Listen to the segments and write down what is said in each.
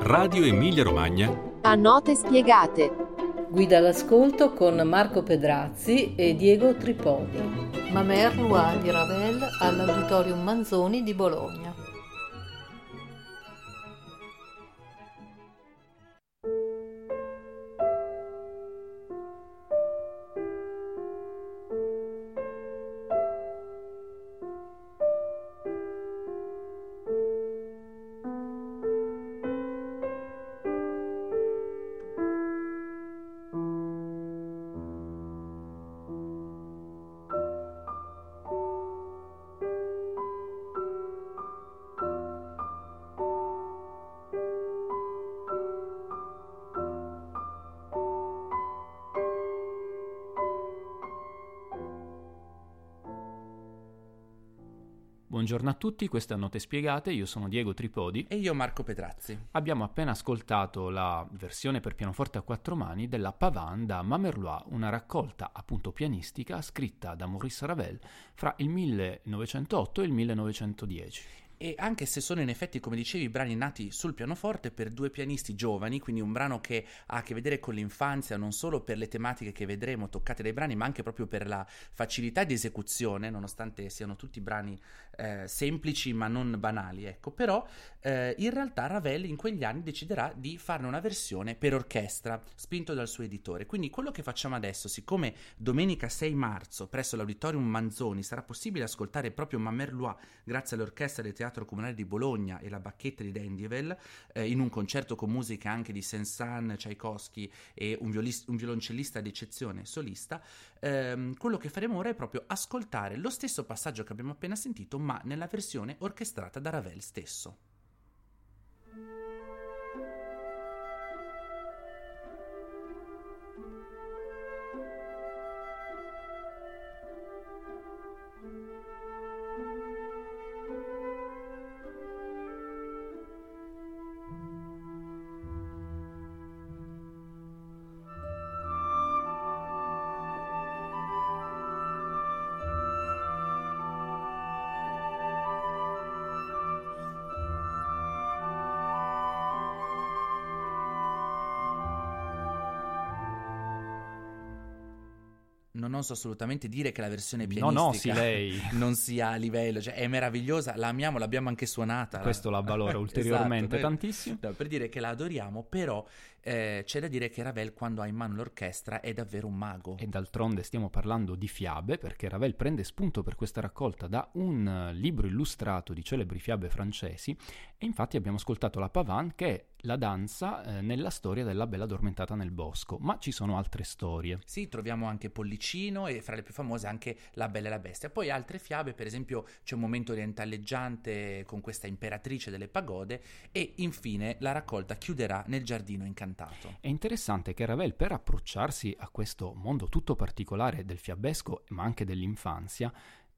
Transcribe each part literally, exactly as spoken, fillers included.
Radio Emilia Romagna. A note spiegate. Guida all'ascolto con Marco Pedrazzi e Diego Tripodi. Mamère Loi di Ravel all'Auditorium Manzoni di Bologna. Buongiorno a tutti, queste è Note Spiegate, io sono Diego Tripodi e io Marco Pedrazzi. Abbiamo appena ascoltato la versione per pianoforte a quattro mani della Pavane da Mamère Loi, una raccolta appunto pianistica scritta da Maurice Ravel fra il millenovecentotto e il millenovecentodieci. E anche se sono in effetti, come dicevi, brani nati sul pianoforte per due pianisti giovani, quindi un brano che ha a che vedere con l'infanzia, non solo per le tematiche che vedremo toccate dai brani, ma anche proprio per la facilità di esecuzione, nonostante siano tutti brani eh, semplici ma non banali, ecco. Però eh, in realtà Ravel in quegli anni deciderà di farne una versione per orchestra, spinto dal suo editore. Quindi quello che facciamo adesso, siccome domenica sei marzo presso l'Auditorium Manzoni sarà possibile ascoltare proprio Mamère Loi grazie all'orchestra del Teatro Comunale di Bologna e la Bacchetta di Dendivel, eh, in un concerto con musica anche di Saint-Saëns, Tchaikovsky e un, violis- un violoncellista d'eccezione solista, ehm, quello che faremo ora è proprio ascoltare lo stesso passaggio che abbiamo appena sentito, ma nella versione orchestrata da Ravel stesso. Non oso assolutamente dire che la versione pianistica no, no, sì, lei. non sia a livello, cioè è meravigliosa, la amiamo, l'abbiamo anche suonata. Questo la valora ulteriormente esatto, tantissimo. No, per dire che la adoriamo, però eh, c'è da dire che Ravel, quando ha in mano l'orchestra, è davvero un mago. E d'altronde stiamo parlando di fiabe, perché Ravel prende spunto per questa raccolta da un libro illustrato di celebri fiabe francesi, e infatti abbiamo ascoltato la Pavane, che è la danza eh, nella storia della Bella addormentata nel bosco, ma ci sono altre storie. Sì, troviamo anche Pollicino e fra le più famose anche La Bella e la Bestia. Poi altre fiabe, per esempio c'è un momento orientaleggiante con questa imperatrice delle pagode, e infine la raccolta chiuderà nel giardino incantato. È interessante che Ravel, per approcciarsi a questo mondo tutto particolare del fiabesco ma anche dell'infanzia,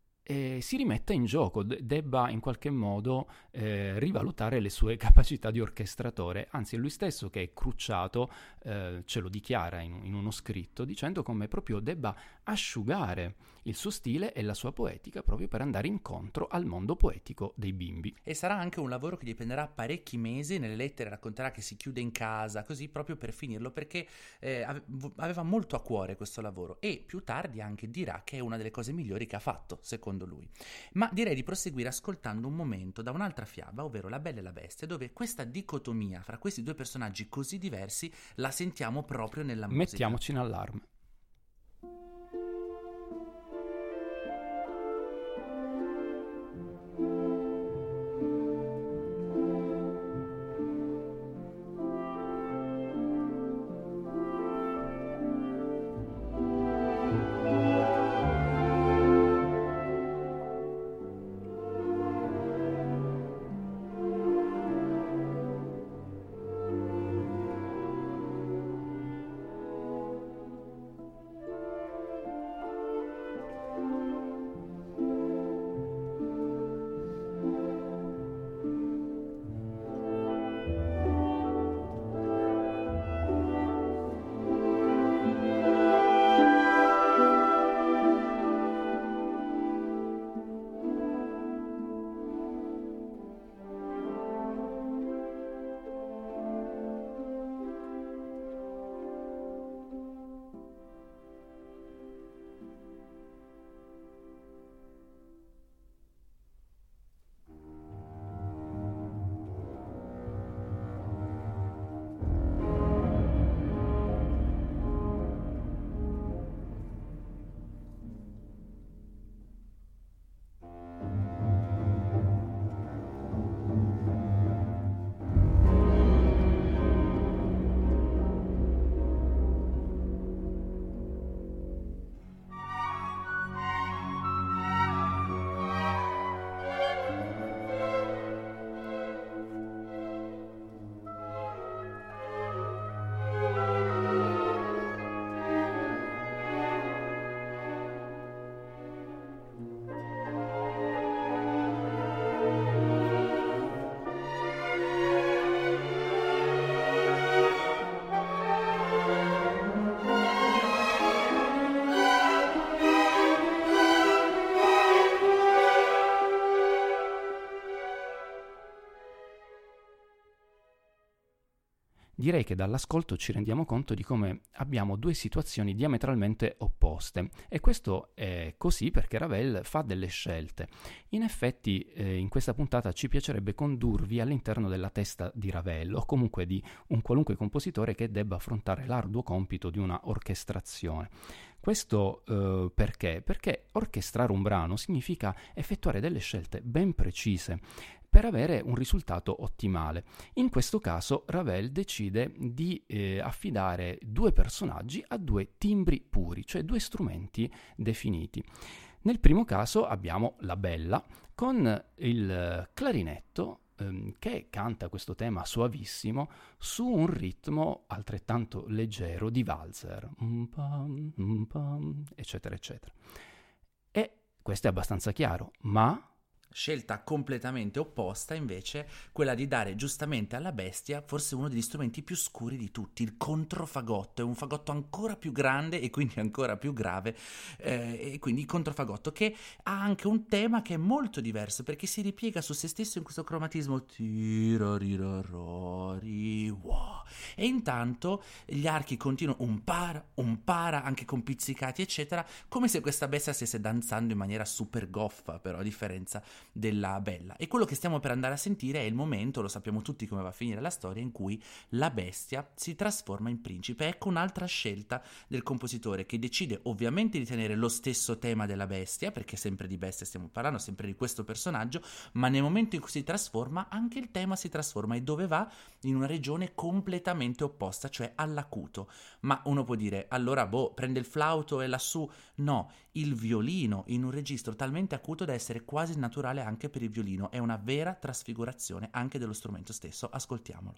Eh, si rimetta in gioco, de- debba in qualche modo eh, rivalutare le sue capacità di orchestratore, anzi è lui stesso che è Crucciato, eh, ce lo dichiara in, in uno scritto, dicendo come proprio debba asciugare il suo stile e la sua poetica proprio per andare incontro al mondo poetico dei bimbi. E sarà anche un lavoro che gli prenderà parecchi mesi, nelle lettere racconterà che si chiude in casa, così proprio per finirlo, perché eh, aveva molto a cuore questo lavoro, e più tardi anche dirà che è una delle cose migliori che ha fatto, secondo lui. Ma direi di proseguire ascoltando un momento da un'altra fiaba, ovvero La Bella e la Bestia, dove questa dicotomia fra questi due personaggi così diversi la sentiamo proprio nella musica. Mettiamoci in allarme. direi che dall'ascolto ci rendiamo conto di come abbiamo due situazioni diametralmente opposte, e questo è così perché Ravel fa delle scelte. In effetti eh, in questa puntata ci piacerebbe condurvi all'interno della testa di Ravel, o comunque di un qualunque compositore che debba affrontare l'arduo compito di una orchestrazione. Questo eh, perché? Perché orchestrare un brano significa effettuare delle scelte ben precise per avere un risultato ottimale. In questo caso Ravel decide di eh, affidare due personaggi a due timbri puri, cioè due strumenti definiti. Nel primo caso abbiamo la Bella con il clarinetto ehm, che canta questo tema suavissimo su un ritmo altrettanto leggero di valzer, um-pam, um-pam, eccetera eccetera. E questo è abbastanza chiaro, ma Scelta completamente opposta invece quella di dare giustamente alla Bestia forse uno degli strumenti più scuri di tutti, il controfagotto. È un fagotto ancora più grande e quindi ancora più grave, eh, e quindi il controfagotto, che ha anche un tema che è molto diverso perché si ripiega su se stesso in questo cromatismo tirarirarori, wow. E intanto gli archi continuano un para, un para, anche con pizzicati eccetera, come se questa bestia stesse danzando in maniera super goffa, però a differenza della Bella. E quello che stiamo per andare a sentire è il momento, lo sappiamo tutti come va a finire la storia, in cui la Bestia si trasforma in principe. Ecco un'altra scelta del compositore, che decide ovviamente di tenere lo stesso tema della Bestia, perché sempre di Bestia stiamo parlando, sempre di questo personaggio, ma nel momento in cui si trasforma anche il tema si trasforma. E dove va? In una regione completamente opposta, cioè all'acuto. Ma uno può dire, allora boh, prende il flauto e lassù. No, il violino in un registro talmente acuto da essere quasi naturale anche per il violino. È una vera trasfigurazione anche dello strumento stesso. Ascoltiamolo.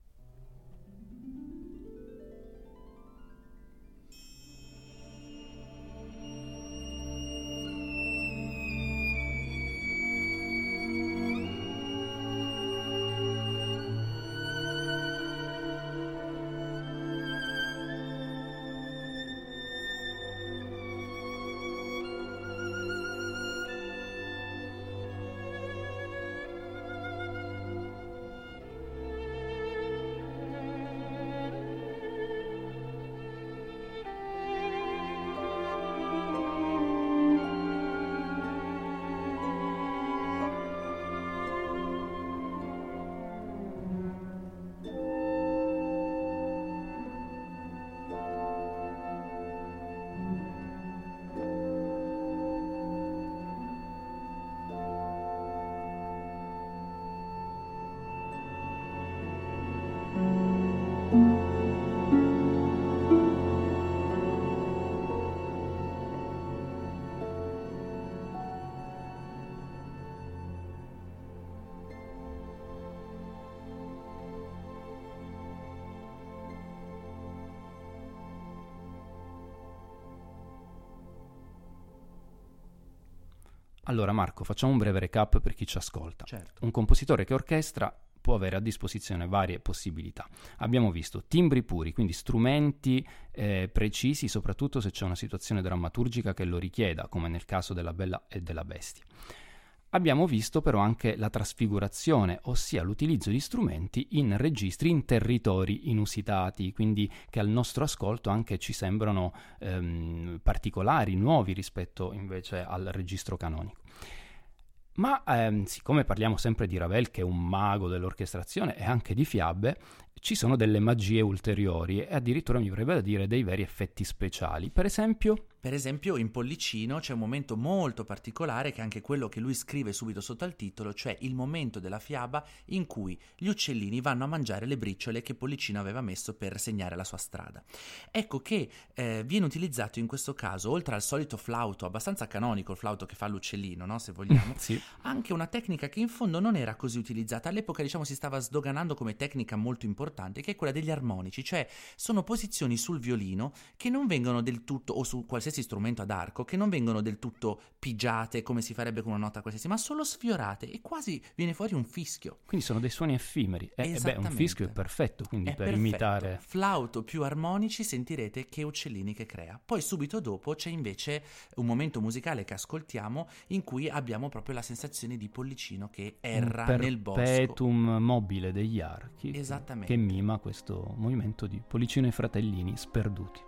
Allora Marco, facciamo un breve recap per chi ci ascolta. Certo. Un compositore che orchestra può avere a disposizione varie possibilità. Abbiamo visto timbri puri, quindi strumenti eh, precisi, soprattutto se c'è una situazione drammaturgica che lo richieda, come nel caso della Bella e della Bestia. Abbiamo visto però anche la trasfigurazione, ossia l'utilizzo di strumenti in registri, in territori inusitati, quindi che al nostro ascolto anche ci sembrano ehm, particolari, nuovi rispetto invece al registro canonico. Ma ehm, siccome parliamo sempre di Ravel, che è un mago dell'orchestrazione e anche di fiabe, ci sono delle magie ulteriori e addirittura mi verrebbe da dire dei veri effetti speciali. Per esempio... Per esempio in Pollicino c'è un momento molto particolare, che è anche quello che lui scrive subito sotto al titolo, cioè il momento della fiaba in cui gli uccellini vanno a mangiare le briciole che Pollicino aveva messo per segnare la sua strada. Ecco che eh, viene utilizzato in questo caso, oltre al solito flauto, abbastanza canonico, il flauto che fa l'uccellino, no? Se vogliamo, sì. Anche una tecnica che in fondo non era così utilizzata. All'epoca, diciamo, si stava sdoganando come tecnica molto importante, che è quella degli armonici, cioè sono posizioni sul violino che non vengono del tutto, o su qualsiasi qualsiasi strumento ad arco che non vengono del tutto pigiate come si farebbe con una nota qualsiasi, ma solo sfiorate e quasi viene fuori un fischio. Quindi sono dei suoni effimeri. E eh, beh, un fischio è perfetto, quindi è per perfetto. imitare... Flauto più armonici, sentirete che uccellini che crea. Poi subito dopo c'è invece un momento musicale che ascoltiamo in cui abbiamo proprio la sensazione di pollicino che erra un nel bosco. Perpetuum mobile degli archi. Esattamente. Che mima questo movimento di Pollicino e fratellini sperduti.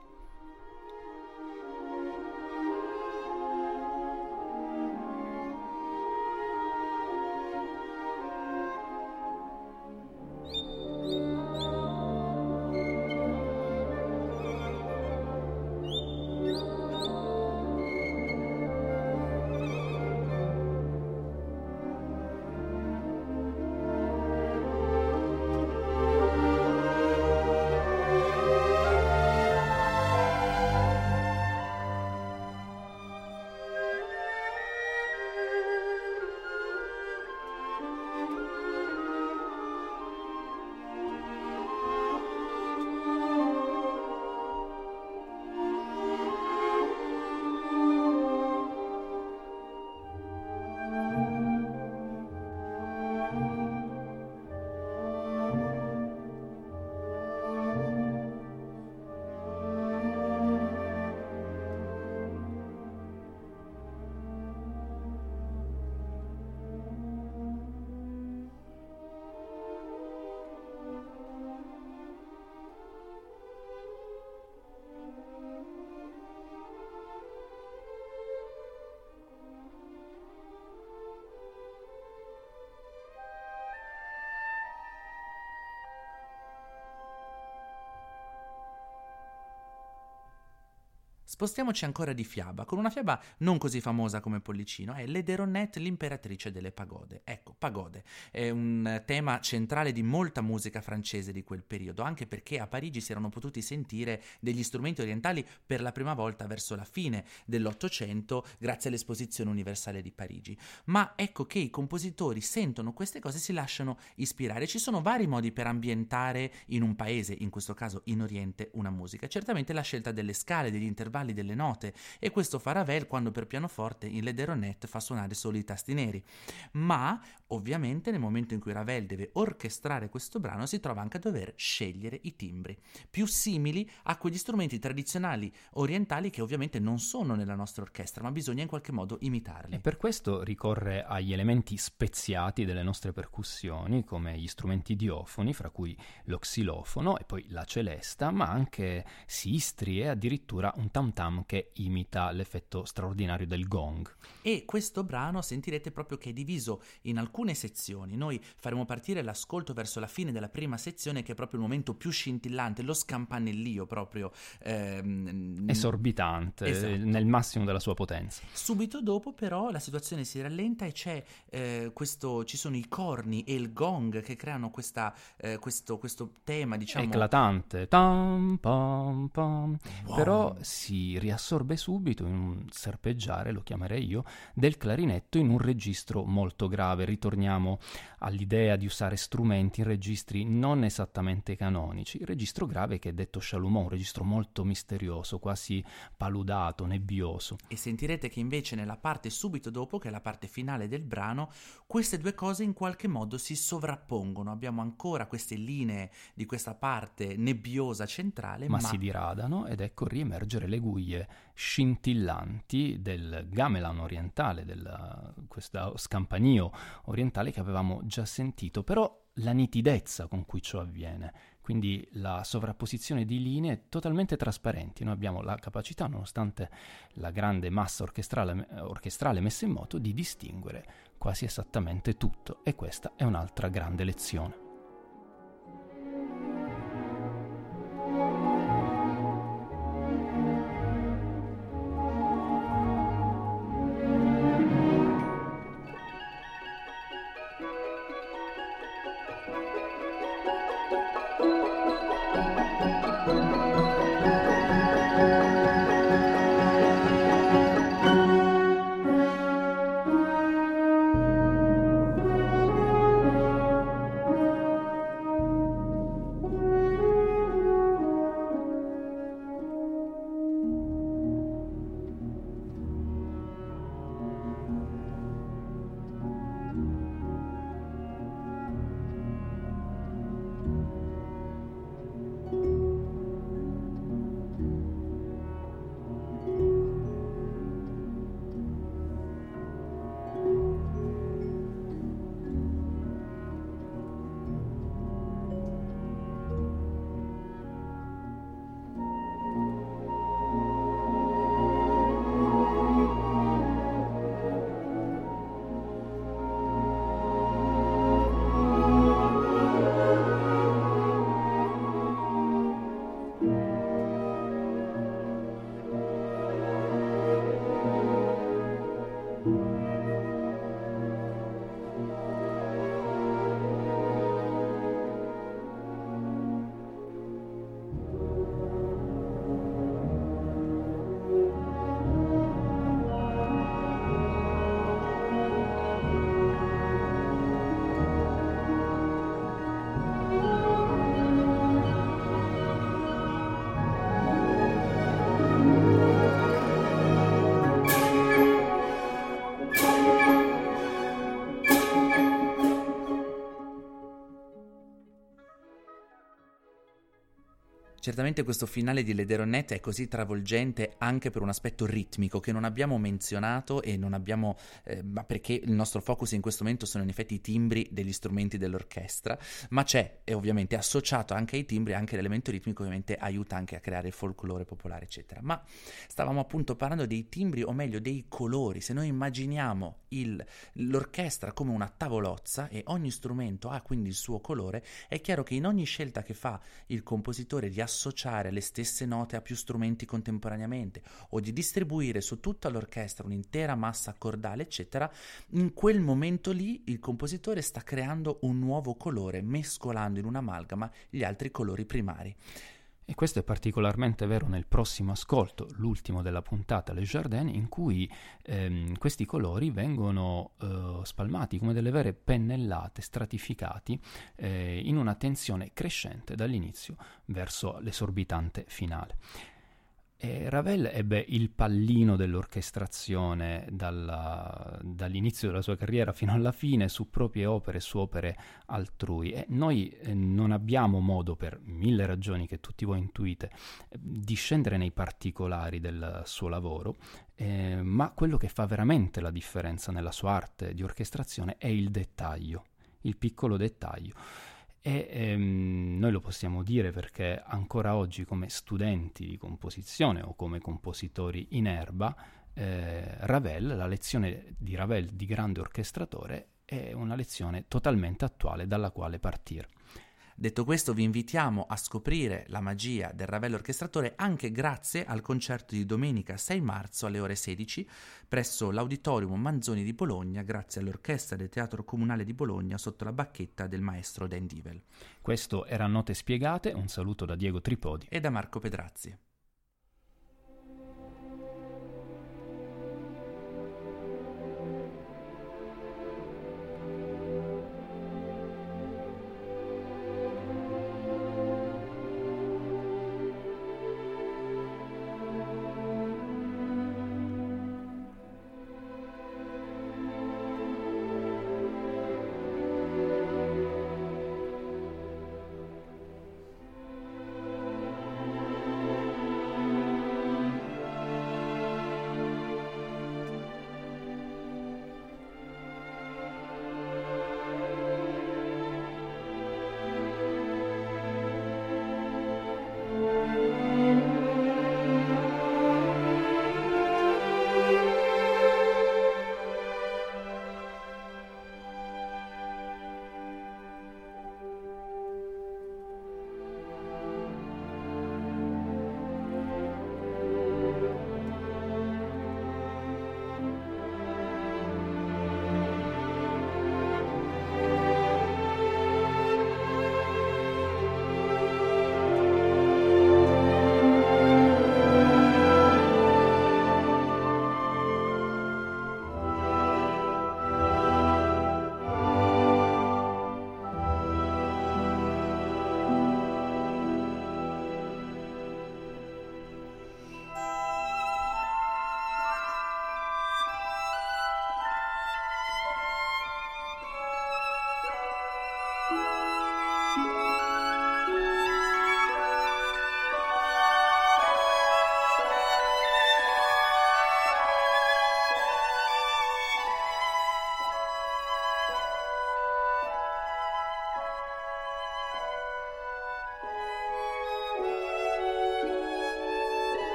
Spostiamoci ancora di fiaba, con una fiaba non così famosa come Pollicino, è Lederonnette, l'imperatrice delle pagode. Ecco, pagode è un tema centrale di molta musica francese di quel periodo, anche perché a Parigi si erano potuti sentire degli strumenti orientali per la prima volta verso la fine dell'Ottocento, grazie all'Esposizione Universale di Parigi. Ma ecco che i compositori sentono queste cose e si lasciano ispirare. Ci sono vari modi per ambientare in un paese, in questo caso in Oriente, una musica. Certamente la scelta delle scale, degli intervalli, delle note, e questo fa Ravel quando per pianoforte in Lederonnette fa suonare solo i tasti neri. Ma ovviamente nel momento in cui Ravel deve orchestrare questo brano si trova anche a dover scegliere i timbri più simili a quegli strumenti tradizionali orientali che ovviamente non sono nella nostra orchestra, ma bisogna in qualche modo imitarli. E per questo ricorre agli elementi speziati delle nostre percussioni, come gli strumenti diofoni, fra cui lo xilofono e poi la celesta, ma anche sistri e addirittura un tam tam che imita l'effetto straordinario del gong. E questo brano sentirete proprio che è diviso in alcune sezioni. Noi faremo partire l'ascolto verso la fine della prima sezione, che è proprio il momento più scintillante, lo scampanellio proprio ehm, esorbitante, esatto, nel massimo della sua potenza. Subito dopo però la situazione si rallenta e c'è eh, questo, ci sono i corni e il gong che creano questa, eh, questo, questo tema, diciamo, eclatante. Tam, pam, pam. Wow. Però si riassorbe subito in un serpeggiare, lo chiamerei io, del clarinetto in un registro molto grave. Ritorniamo all'idea di usare strumenti in registri non esattamente canonici. Il registro grave, che è detto chalumeau, un registro molto misterioso, quasi paludato, nebbioso. E sentirete che invece nella parte subito dopo, che è la parte finale del brano, queste due cose in qualche modo si sovrappongono. Abbiamo ancora queste linee di questa parte nebbiosa centrale, ma, ma... si diradano ed ecco riemergere le guglie scintillanti del gamelan orientale, del questo scampanio orientale che avevamo già sentito, però la nitidezza con cui ciò avviene, quindi la sovrapposizione di linee totalmente trasparenti. Noi abbiamo la capacità, nonostante la grande massa orchestrale, orchestrale messa in moto, di distinguere quasi esattamente tutto, e questa è un'altra grande lezione. Certamente questo finale di Le Deronette è così travolgente anche per un aspetto ritmico che non abbiamo menzionato e non abbiamo, eh, ma perché il nostro focus in questo momento sono in effetti i timbri degli strumenti dell'orchestra, ma c'è, e ovviamente associato anche ai timbri, anche l'elemento ritmico ovviamente aiuta anche a creare folklore popolare, eccetera. Ma stavamo appunto parlando dei timbri, o meglio dei colori. Se noi immaginiamo il, l'orchestra come una tavolozza e ogni strumento ha quindi il suo colore, è chiaro che in ogni scelta che fa il compositore di associare le stesse note a più strumenti contemporaneamente o di distribuire su tutta l'orchestra un'intera massa accordale, eccetera, in quel momento lì il compositore sta creando un nuovo colore, mescolando in un'amalgama gli altri colori primari. E questo è particolarmente vero nel prossimo ascolto, l'ultimo della puntata, Le Jardin, in cui ehm, questi colori vengono eh, spalmati come delle vere pennellate, stratificati eh, in una tensione crescente dall'inizio verso l'esorbitante finale. E Ravel ebbe il pallino dell'orchestrazione dalla, dall'inizio della sua carriera fino alla fine su proprie opere e su opere altrui, e noi eh, non abbiamo modo, per mille ragioni che tutti voi intuite, di scendere nei particolari del suo lavoro, eh, ma quello che fa veramente la differenza nella sua arte di orchestrazione è il dettaglio, il piccolo dettaglio. E ehm, noi lo possiamo dire perché ancora oggi, come studenti di composizione o come compositori in erba, eh, Ravel, la lezione di Ravel di grande orchestratore, è una lezione totalmente attuale dalla quale partire. Detto questo, vi invitiamo a scoprire la magia del Ravel orchestratore anche grazie al concerto di domenica sei marzo alle ore sedici presso l'Auditorium Manzoni di Bologna, grazie all'Orchestra del Teatro Comunale di Bologna sotto la bacchetta del maestro Dan Divel. Questo era Note Spiegate, un saluto da Diego Tripodi e da Marco Pedrazzi.